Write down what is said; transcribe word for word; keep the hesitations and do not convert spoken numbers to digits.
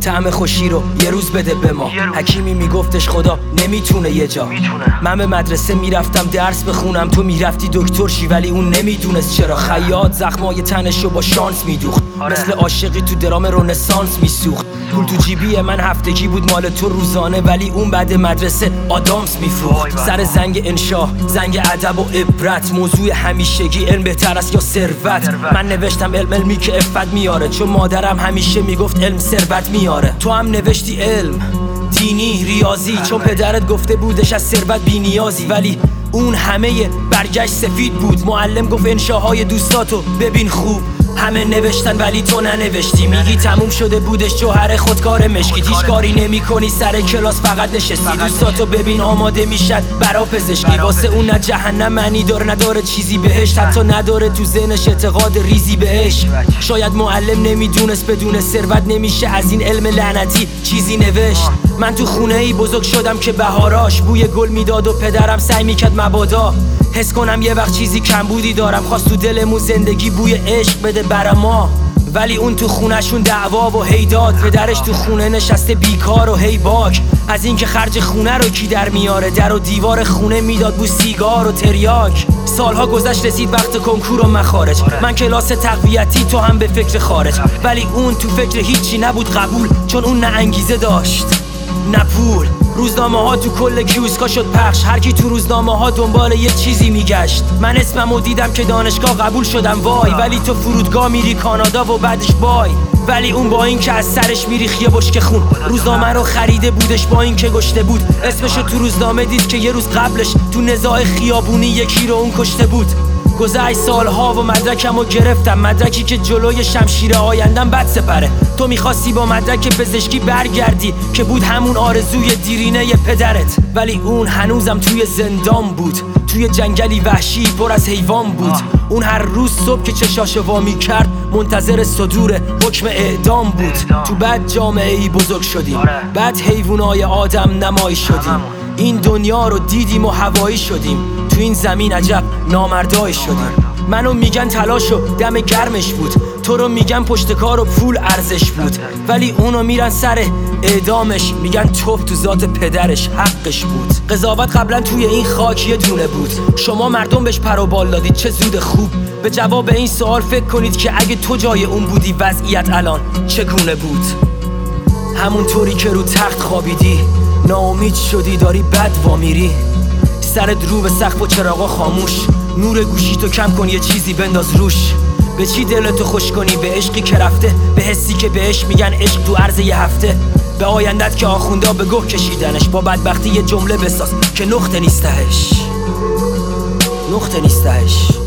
طعم خوشی رو یه روز بده به ما. حکیمی میگفتش خدا نمیتونه یه جا. من به مدرسه میرفتم درس بخونم، تو میرفتی دکتر شی، ولی اون نمیدونست چرا. خیاط زخمای تنشو با شانس میدوخت، مثل عاشقی تو درام رنسانس میسوخت. پول تو جیبی من هفتگی بود، مال تو روزانه، ولی اون بعد مدرسه آدامس میفروخت. سر زنگ انشا، زنگ ادب و عبرت، موضوع همیشگی علم بهتر است یا ثروت. من نوشتم علم علمی که عفت میاره، چون مادرم همیشه میگفت علم ثروت میاره. تو هم نوشتی علم دینی ریاضی، چون پدرت گفته بودش از ثروت بی نیازی، ولی اون همه برگشت سفید بود. معلم گفت انشاهای دوستاتو ببین خوب، همه نوشتن ولی تو ننوشتی. میگی تموم شده بودش جوهر خودکار مشکی، هیچ کاری نمی کنی سر کلاس فقط نشستی. دوستاتو ببین آماده میشد برا پزشکی، واسه اون نه جهنم معنی داره نداره چیزی بهشت، حتی نداره تو ذهنش اعتقاد ریزی بهش. شاید معلم نمیدونست بدون ثروت نمیشه از این علم لعنتی چیزی نوشت. من تو خونه ای بزرگ شدم که بهاراش بوی گل میداد و پدرم سعی میکرد مبادا حس کنم یه وقت چیزی کمبودی دارم. خواست تو دلمون زندگی بوی عشق بده برا ما، ولی اون تو خونهشون دعوا و هیداد. پدرش تو خونه نشسته بیکار و هی باک، از اینکه خرج خونه رو کی در میاره. در و دیوار خونه میداد بو سیگار و تریاک. سالها گذشت رسید وقت کنکور و مخارج، من کلاس تقویتی تو هم به فکر خارج، ولی اون تو فکر هیچی نبود قبول، چون اون نه انگیزه داشت نه پول. روزنامه ها تو کل کیوسکا شد پخش، هر کی تو روزنامه ها دنبال یه چیزی میگشت. من اسممو دیدم که دانشگاه قبول شدم وای، ولی تو فرودگاه میری کانادا و بعدش بای. ولی اون با این که از سرش میریخ یه بشکه خون، روزنامه رو خریده بودش با این که گشته بود. اسمشو تو روزنامه دید که یه روز قبلش تو نزاع خیابونی یکی رو اون کشته بود. گذشت سالها و مدرکمو گرفتم، مدرکی که جلوی شمشیر آیندم بد سپره. تو میخواستی با مدرک پزشکی برگردی که بود همون آرزوی دیرینه پدرت، ولی اون هنوزم توی زندان بود، توی جنگلی وحشی پر از حیوان بود. اون هر روز صبح که چشاشو وا میکرد منتظر صدور حکم اعدام بود. تو بد جامعه ای بزرگ شدیم، بعد حیوانای آدم نمایی شدیم. این دنیا رو دیدیم و هوایی شدیم، تو این زمین عجب نامردایی شدیم. منو میگن تلاش و دم گرمش بود، تو رو میگن پشت کار و پول ارزش بود، ولی اونو میرن سر اعدامش میگن توپ تو ذات پدرش حقش بود. قضاوت قبلا توی این خاک یه دونه بود، شما مردم بهش پر و بال دادید، چه زود خوب. به جواب این سوال فکر کنید که اگه تو جای اون بودی وضعیت الان چگونه بود. همونطوری که رو تخت خوابیدی ناامید شدی داری بد وامیری، سرت رو به سقف و چراغا خاموش، نور گوشی تو کم کن یه چیزی بنداز روش. به چی دلتو خوش کنی؟ به عشقی که رفته، به حسی که بهش میگن عشق تو عرض یه هفته، به آیندت که آخوندا به گوه کشیدنش. با بدبختی یه جمله بساز که نقطه نیستهش، نقطه نیستهش.